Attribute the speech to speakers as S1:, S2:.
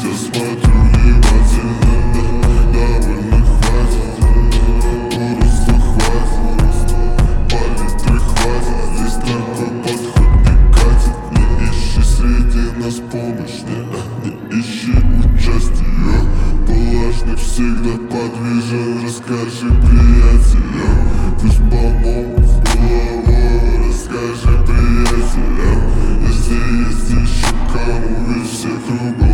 S1: я смотрю внимательно, довольно хватит, просто хватит, палитры хватит, здесь такой подход не катит. Не ищи среди нас помощь, не ищи участия, Палашник всегда подвижен, расскажи приятелям, пусть помогут с головой, расскажи приятелям, если есть еще кому, ведь все кругом.